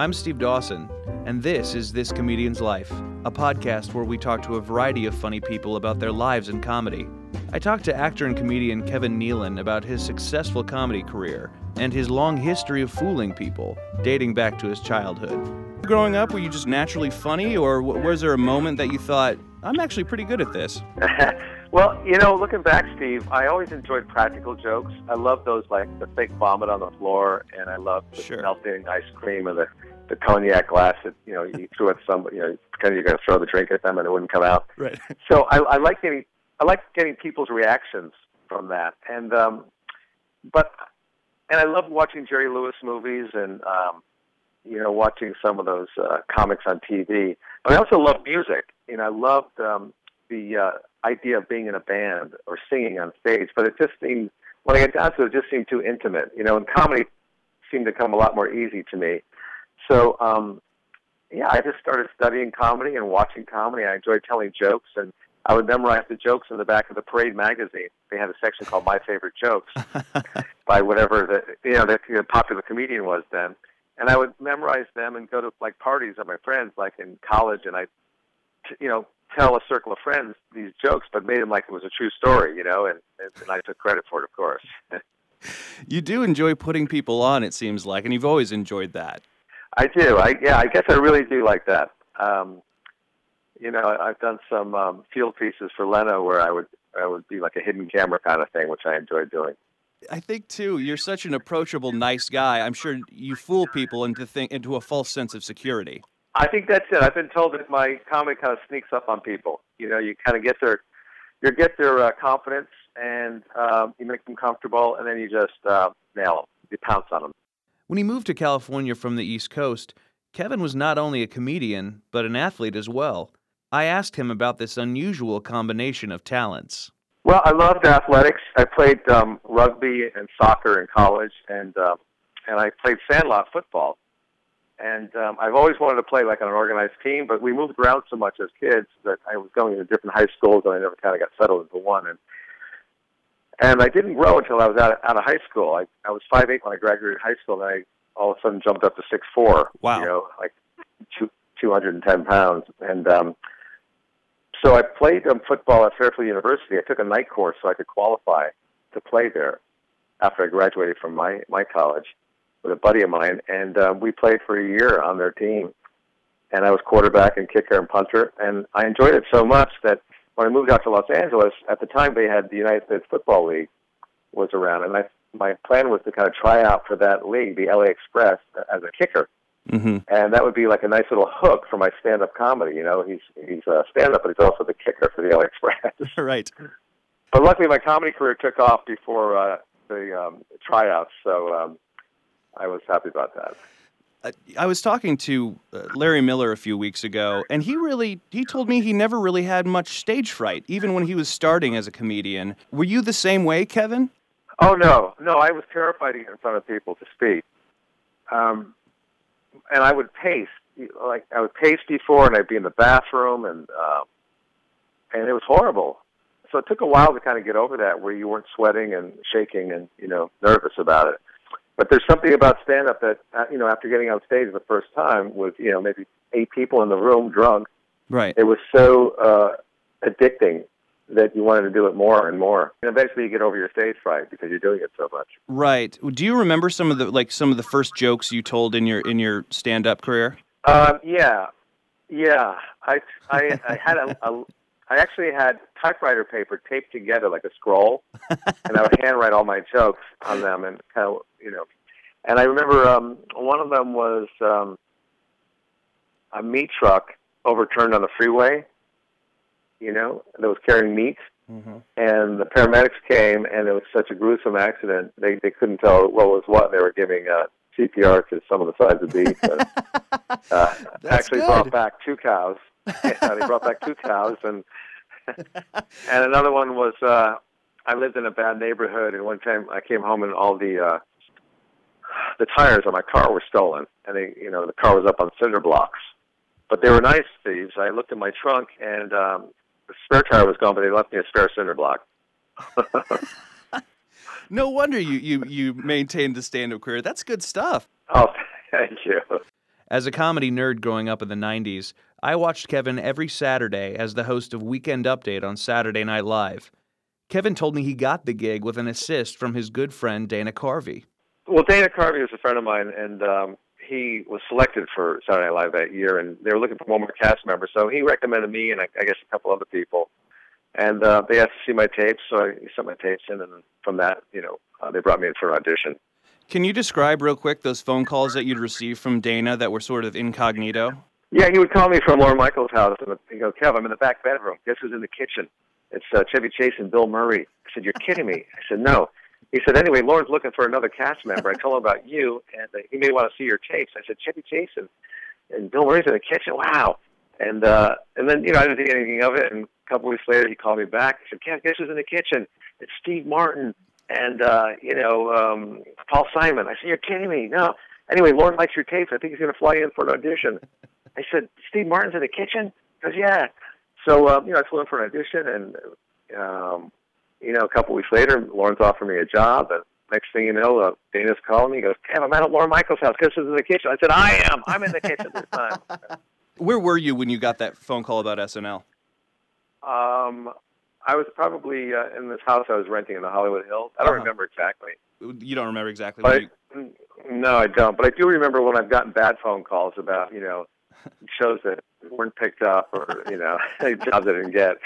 I'm Steve Dawson, and this is This Comedian's Life, a podcast where we talk to a variety of funny people about their lives in comedy. I talked to actor and comedian Kevin Nealon about his successful comedy career and his long history of fooling people, dating back to his childhood. Growing up, were you just naturally funny, or was there a moment that you thought, I'm actually pretty good at this? Well, looking back, Steve, I always enjoyed practical jokes. I love those, like the fake vomit on the floor, and I love the melting ice cream and the cognac glass that, you threw at somebody, pretend you're going to throw the drink at them and it wouldn't come out. Right. So I like getting people's reactions from that. And I love watching Jerry Lewis movies and, watching some of those comics on TV. But I also love music. I loved the idea of being in a band or singing on stage. But it just seemed, when I get down to it, it just seemed too intimate. And comedy seemed to come a lot more easy to me. So, I just started studying comedy and watching comedy. I enjoyed telling jokes, and I would memorize the jokes in the back of the Parade magazine. They had a section called My Favorite Jokes by whatever the popular comedian was then. And I would memorize them and go to parties of my friends, like in college, and I, tell a circle of friends these jokes, but made them like it was a true story, and I took credit for it, of course. You do enjoy putting people on, it seems like, and you've always enjoyed that. I do. I guess I really do like that. I've done some field pieces for Leno where I would be like a hidden camera kind of thing, which I enjoy doing. I think, too, you're such an approachable, nice guy. I'm sure you fool people into a false sense of security. I think that's it. I've been told that my comedy kind of sneaks up on people. You kind of get their confidence, and you make them comfortable, and then you just nail them. You pounce on them. When he moved to California from the East Coast, Kevin was not only a comedian, but an athlete as well. I asked him about this unusual combination of talents. Well, I loved athletics. I played rugby and soccer in college, and I played sandlot football. And I've always wanted to play like on an organized team, but we moved around so much as kids that I was going to different high schools, and I never kind of got settled into one. And I didn't grow until I was out of high school. I was 5'8" when I graduated high school, and I all of a sudden jumped up to 6'4". Wow. 210 pounds. And so I played football at Fairfield University. I took a night course so I could qualify to play there after I graduated from my college with a buddy of mine. And we played for a year on their team. And I was quarterback and kicker and punter. And I enjoyed it so much that when I moved out to Los Angeles, at the time they had the United States Football League was around. And my plan was to kind of try out for that league, the LA Express, as a kicker. Mm-hmm. And that would be like a nice little hook for my stand-up comedy. He's a stand-up, but he's also the kicker for the LA Express. Right. But luckily, my comedy career took off before the tryouts, so I was happy about that. I was talking to Larry Miller a few weeks ago, and he told me he never really had much stage fright, even when he was starting as a comedian. Were you the same way, Kevin? Oh, no, I was terrified to get in front of people to speak. And I would pace, I would pace before, and I'd be in the bathroom, and it was horrible. So it took a while to kind of get over that, where you weren't sweating and shaking and, nervous about it. But there's something about stand-up that, after getting on stage the first time with, maybe 8 people in the room drunk, right? It was so addicting that you wanted to do it more and more. And eventually you get over your stage fright because you're doing it so much. Right. Do you remember some of the first jokes you told in your stand-up career? Yeah. I actually had typewriter paper taped together like a scroll, and I would handwrite all my jokes on them, and kind of, And I remember one of them was a meat truck overturned on the freeway, that was carrying meat. Mm-hmm. And the paramedics came, and it was such a gruesome accident. They couldn't tell what was what. They were giving CPR to some of the sides of beef. Actually good. Brought back 2 cows. Yeah, they brought back 2 cows. And another one was, I lived in a bad neighborhood, and one time I came home and all the tires on my car were stolen. And the car was up on cinder blocks. But they were nice thieves. I looked in my trunk, and the spare tire was gone, but they left me a spare cinder block. No wonder you maintained a stand-up career. That's good stuff. Oh, thank you. As a comedy nerd growing up in the 90s, I watched Kevin every Saturday as the host of Weekend Update on Saturday Night Live. Kevin told me he got the gig with an assist from his good friend Dana Carvey. Well, Dana Carvey was a friend of mine, and he was selected for Saturday Night Live that year, and they were looking for one more cast member, so he recommended me and I guess a couple other people. And they asked to see my tapes, so I sent my tapes in, and from that, they brought me in for an audition. Can you describe real quick those phone calls that you'd received from Dana that were sort of incognito? Yeah, he would call me from Lorne Michaels' house, and he'd go, Kev, I'm in the back bedroom. Guess who's in the kitchen? It's Chevy Chase and Bill Murray. I said, you're kidding me. I said, no. He said, anyway, Lorne's looking for another cast member. I told him about you, and he may want to see your tapes. I said, Chevy Chase and Bill Murray's in the kitchen? Wow. And then, I didn't think anything of it, and a couple weeks later, he called me back. He said, Kev, guess who's in the kitchen? It's Steve Martin and, Paul Simon. I said, you're kidding me. No. Anyway, Lorne likes your tapes. I think he's going to fly you in for an audition. I said, Steve Martin's in the kitchen? He goes, yeah. So, I flew in for an audition, and, a couple weeks later, Lorne's offered me a job, and next thing you know, Dana's calling me. He goes, Kev, I'm out at Lorne Michaels' house. Guess who's in the kitchen? I said, I am. I'm in the kitchen this time. Where were you when you got that phone call about SNL? I was probably in this house I was renting in the Hollywood Hills. I don't remember exactly. You don't remember exactly? No, I don't. But I do remember when I've gotten bad phone calls about, shows that weren't picked up or, jobs I didn't get.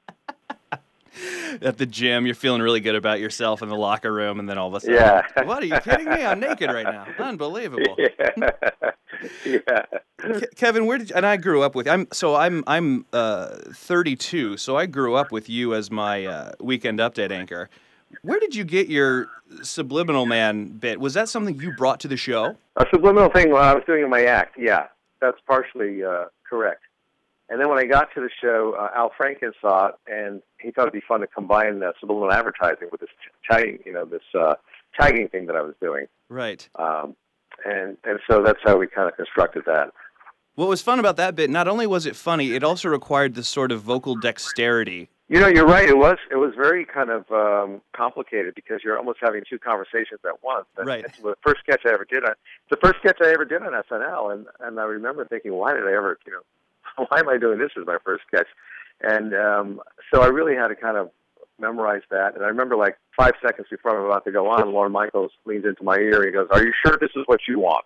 At the gym, you're feeling really good about yourself in the locker room, and then all of a sudden, what, are you kidding me? I'm naked right now. Unbelievable. Yeah. Kevin, and I grew up with, I'm 32, so I grew up with you as my Weekend Update anchor. Where did you get your Subliminal Man bit? Was that something you brought to the show? A subliminal thing while I was doing my act, yeah. That's partially correct. And then when I got to the show, Al Franken saw it, and he thought it'd be fun to combine subliminal advertising with this tagging, tagging thing that I was doing. Right. And so that's how we kind of constructed that. What was fun about that bit, not only was it funny, it also required this sort of vocal dexterity. You're right. It was very kind of complicated because you're almost having two conversations at once. And right. The first sketch I ever did on SNL, and I remember thinking, why did I ever, why am I doing this as my first sketch? And so I really had to kind of memorize that. And I remember 5 seconds before I'm about to go on, Lorne Michaels leans into my ear and he goes, "Are you sure this is what you want?"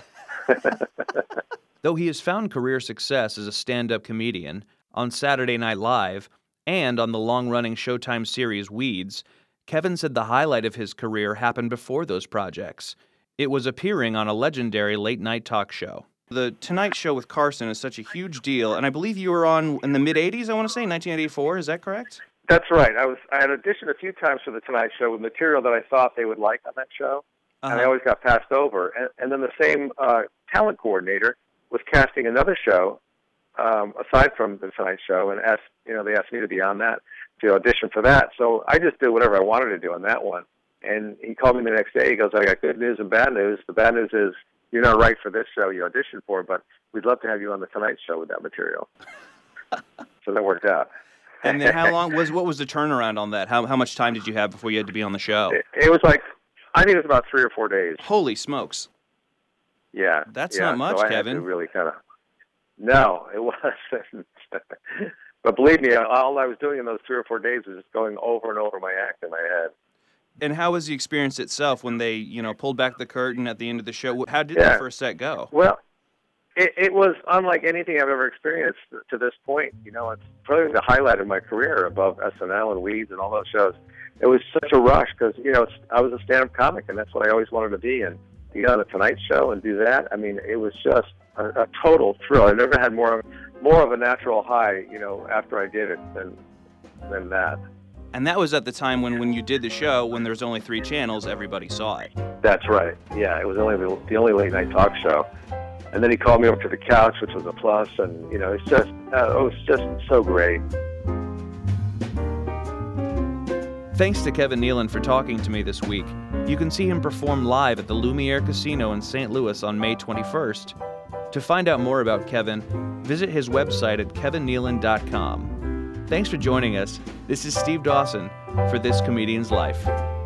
Though he has found career success as a stand-up comedian on Saturday Night Live and on the long-running Showtime series Weeds, Kevin said the highlight of his career happened before those projects. It was appearing on a legendary late-night talk show. The Tonight Show with Carson is such a huge deal, and I believe you were on in the mid-'80s, I want to say, 1984, is that correct? That's right. I had auditioned a few times for The Tonight Show with material that I thought they would like on that show, and I always got passed over. And then the same talent coordinator was casting another show aside from The Tonight Show, and they asked me to be on that, to audition for that. So I just did whatever I wanted to do on that one. And he called me the next day. He goes, I got good news and bad news. The bad news is you're not right for this show you auditioned for, but we'd love to have you on The Tonight Show with that material. So that worked out. And then what was the turnaround on that? How much time did you have before you had to be on the show? It was I think it was about 3 or 4 days. Holy smokes. Yeah. That's not much, so I Kevin. Had to really kind of... No, it wasn't. But believe me, all I was doing in those 3 or 4 days was just going over and over my act in my head. And how was the experience itself when they, pulled back the curtain at the end of the show? How did the first set go? Well, it was unlike anything I've ever experienced to this point. It's probably the highlight of my career above SNL and Weeds and all those shows. It was such a rush because, I was a stand-up comic, and that's what I always wanted to be. And to get on The Tonight Show and do that, I mean, it was just a total thrill. I never had more of a natural high, after I did it than that. And that was at the time when you did the show, when there was only 3 channels, everybody saw it. That's right. Yeah, it was the only late night talk show. And then he called me over to the couch, which was a plus, and it was just so great. Thanks to Kevin Nealon for talking to me this week. You can see him perform live at the Lumiere Casino in St. Louis on May 21st. To find out more about Kevin, visit his website at kevinnealon.com. Thanks for joining us. This is Steve Dawson for This Comedian's Life.